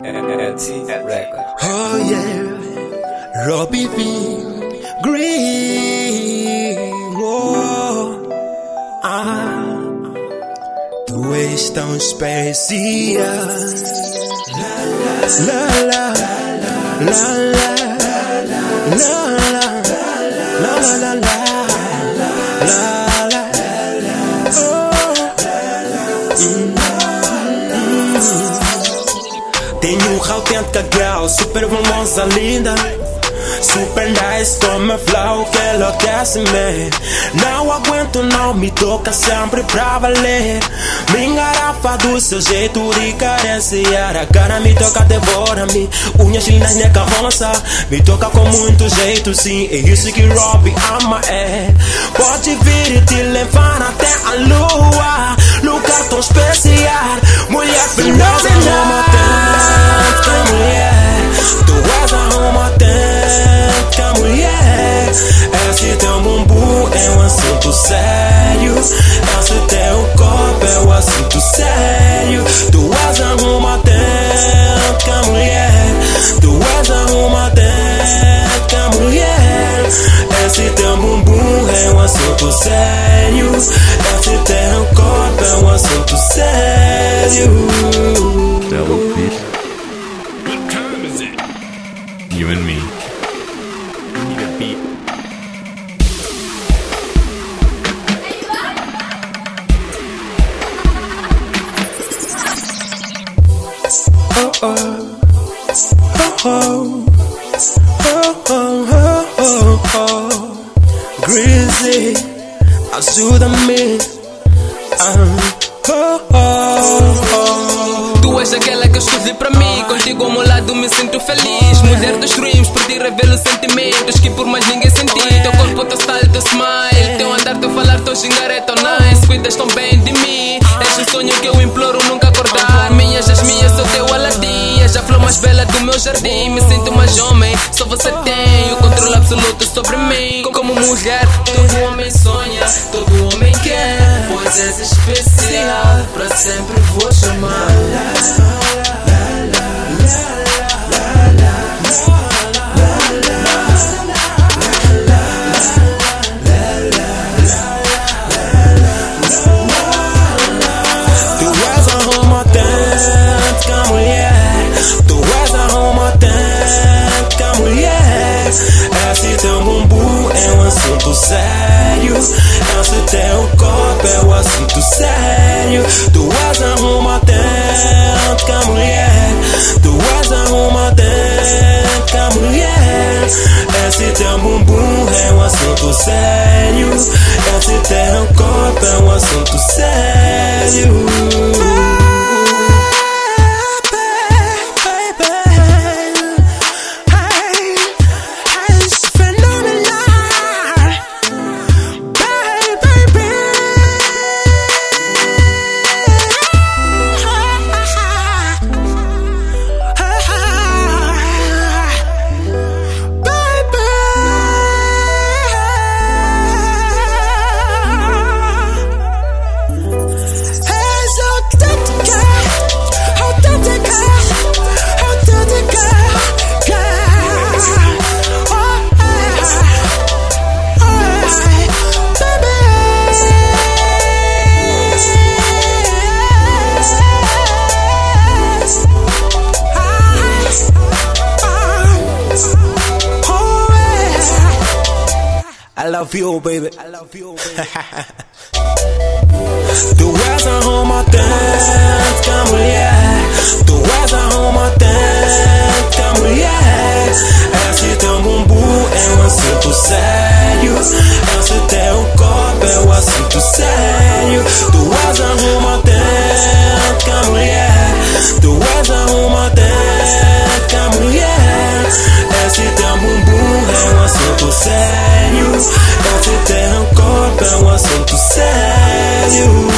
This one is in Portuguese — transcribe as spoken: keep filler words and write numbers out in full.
Oh yeah, Robbie V. Green. Oh, ah, tu és tão especial. La la la la la la la la la. Tenho um autêntica girl, super famosa, linda, super nice, como a flow que enlouquece-me. Não aguento, não me toca sempre pra valer. Me engarafa do seu jeito de carenciar. A cara me toca, devora-me. Unhas lindas, neca roça. Me toca com muito jeito, sim. É isso que Robbie ama, é. Pode vir e te levar até a lua. Lugar tão especial. Mulher fenomenal. Tu és uma autêntica mulher. Esse teu bumbum é um assunto sério. Esse teu corpo é um assunto sério. Tu és uma autêntica mulher. Tu és uma autêntica mulher. Esse teu bumbum é um assunto sério. Esse teu corpo é um assunto sério. You and me. Need a beat. Oh oh, oh oh, oh oh, oh oh, Greasy, ajuda-me. Oh oh, oh. Tu és aquela que eu escolhi para mim. Contigo ao meu lado me sinto feliz. Mulher dos dreams, por ti revelo sentimentos que por mais ninguém senti. Teu corpo, teu style, teu smile, teu andar, teu falar, teu xingar é tão nice. Cuidas tão bem de mim. És o sonho que eu imploro nunca acordar. Minhas, as minhas, sou teu Aladim. És a flor mais bela do meu jardim. Me sinto mais homem, só você tem o controle absoluto sobre mim. Como mulher, todo homem sonha, todo homem quer. Pois és especial, pra sempre vou chamar. Esse teu bumbum é um assunto sério. Esse teu corpo é um assunto sério. Tu és uma autêntica mulher. Tu és uma autêntica mulher. Esse teu bumbum é um assunto sério. Esse teu corpo é um assunto sério. I love you, baby. I love you, baby. Tu és uma autêntica mulher. Tu és uma autêntica mulher. Esse teu bumbum é um assunto sério. Esse teu corpo é um assunto sério. Tu és uma autêntica mulher. Tu és uma autêntica mulher. Esse teu bumbum é um assunto sério. Esse teu corpo é um assunto sério.